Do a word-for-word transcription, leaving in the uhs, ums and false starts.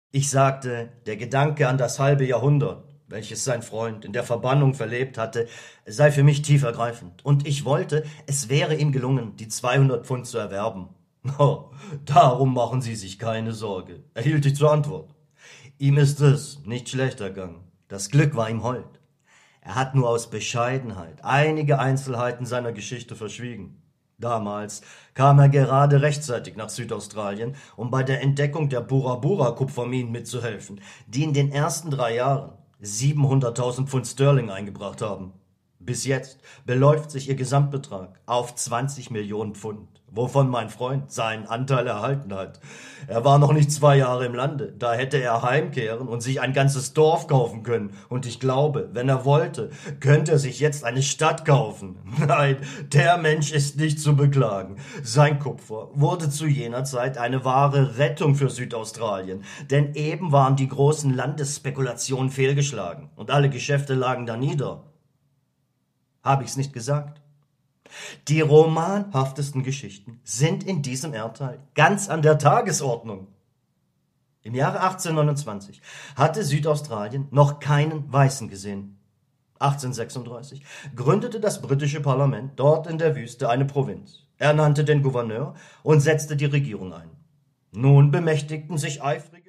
Ich sagte, der Gedanke an das halbe Jahrhundert, welches sein Freund in der Verbannung verlebt hatte, sei für mich tief ergreifend, und ich wollte, es wäre ihm gelungen, die zweihundert Pfund zu erwerben. Oh, darum machen Sie sich keine Sorge, erhielt ich zur Antwort. Ihm ist es nicht schlecht ergangen. Das Glück war ihm hold. Er hat nur aus Bescheidenheit einige Einzelheiten seiner Geschichte verschwiegen. Damals kam er gerade rechtzeitig nach Südaustralien, um bei der Entdeckung der Burra-Burra-Kupferminen mitzuhelfen, die in den ersten drei Jahren siebenhunderttausend Pfund Sterling eingebracht haben. Bis jetzt beläuft sich ihr Gesamtbetrag auf zwanzig Millionen Pfund, wovon mein Freund seinen Anteil erhalten hat. Er war noch nicht zwei Jahre im Lande, da hätte er heimkehren und sich ein ganzes Dorf kaufen können. Und ich glaube, wenn er wollte, könnte er sich jetzt eine Stadt kaufen. Nein, der Mensch ist nicht zu beklagen. Sein Kupfer wurde zu jener Zeit eine wahre Rettung für Südaustralien, denn eben waren die großen Landesspekulationen fehlgeschlagen und alle Geschäfte lagen da nieder. Habe ich's nicht gesagt? Die romanhaftesten Geschichten sind in diesem Erdteil ganz an der Tagesordnung. Im Jahre achtzehnhundertneunundzwanzig hatte Südaustralien noch keinen Weißen gesehen. achtzehnhundertsechsunddreißig gründete das britische Parlament dort in der Wüste eine Provinz, ernannte den Gouverneur und setzte die Regierung ein. Nun bemächtigten sich eifrige